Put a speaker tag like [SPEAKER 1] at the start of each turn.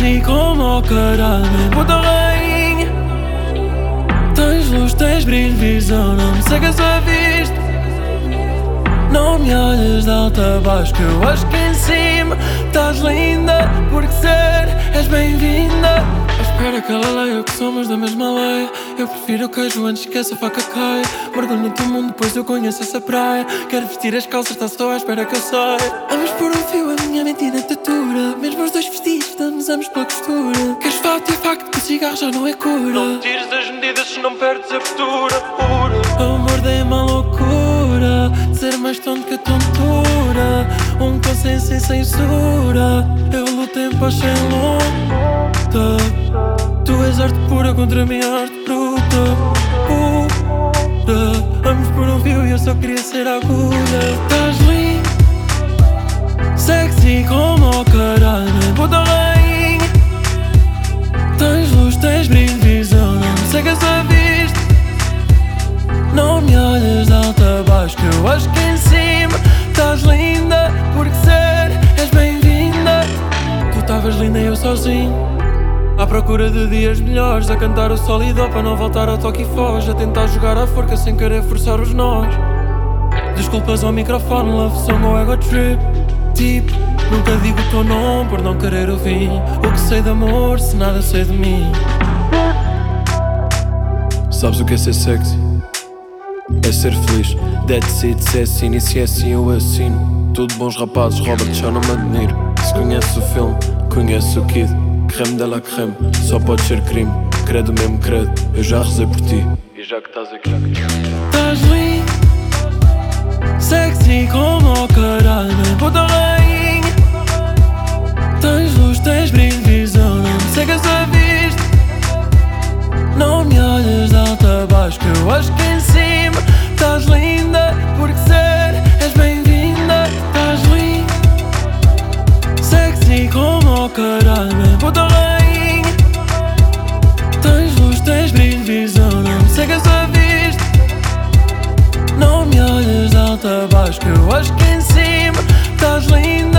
[SPEAKER 1] Sexy como o caralho, puta rainha. Tens luz, tens brilho, visão, não me cegas a vista. Não me olhes de alto a baixo, que eu acho que em cima estás linda. Porque ser, és bem-vinda. Espera que ela leia que somos da mesma lei. Eu prefiro o queijo antes que essa faca caia. Mergulho no teu mundo, depois eu conheço essa praia. Quero vestir as calças, está só à espera que eu saia. Amas por um fio a minha mente na tatura. Mesmo os dois vestidos, estamos ambos pela costura. Queres fato e facto que o cigarro já não é cura. Não tires as medidas se não perdes a postura pura. O amor dei-me a loucura de ser mais tonto que a tontura. Um consenso sem censura. Eu luto em paz sem luta. Tu és arte pura contra a minha arte bruta. Pura. Ambos por um fio e eu só queria ser a agulha. Estás linda, sexy como o caralho, puta rainha. Tens luz, tens brilho, visão, não me cegas a vista. Não me olhes de alto a baixo, que eu acho que em cima estás linda. Porque ser, és bem-vinda. Tu estavas linda e eu sozinho, à procura de dias melhores, a cantar o sol e dó para não voltar ao toque e foge, a tentar jogar a forca sem querer forçar os nós. Desculpas ao microfone, love song ou ego trip. Tipo, nunca digo o teu nome por não querer ouvir. O que sei de amor se nada sei de mim.
[SPEAKER 2] Sabes o que é ser sexy? É ser feliz. That's it, se é assim e se é assim eu assino. Tudo bons rapazes, Robert já não me admiro. Se conhece o filme, conhece o kid. Creme de la creme, só pode ser crime. Credo mesmo credo, eu já rezei por ti. E já que estás aqui,
[SPEAKER 1] estás linda, sexy como o caralho, puta rainha. Tens luz, tens brilho, visão, não me cegas a vista. Não me olhes de alto a baixo, que eu acho que em cima estás linda. Porque ser, és bem-vinda. Estás linda, sexy como o caralho, puta rainha. Tens luz, tens brilho, visão, não me cegas a vista. Não me olhes de alto a baixo, que eu acho que em cima estás linda.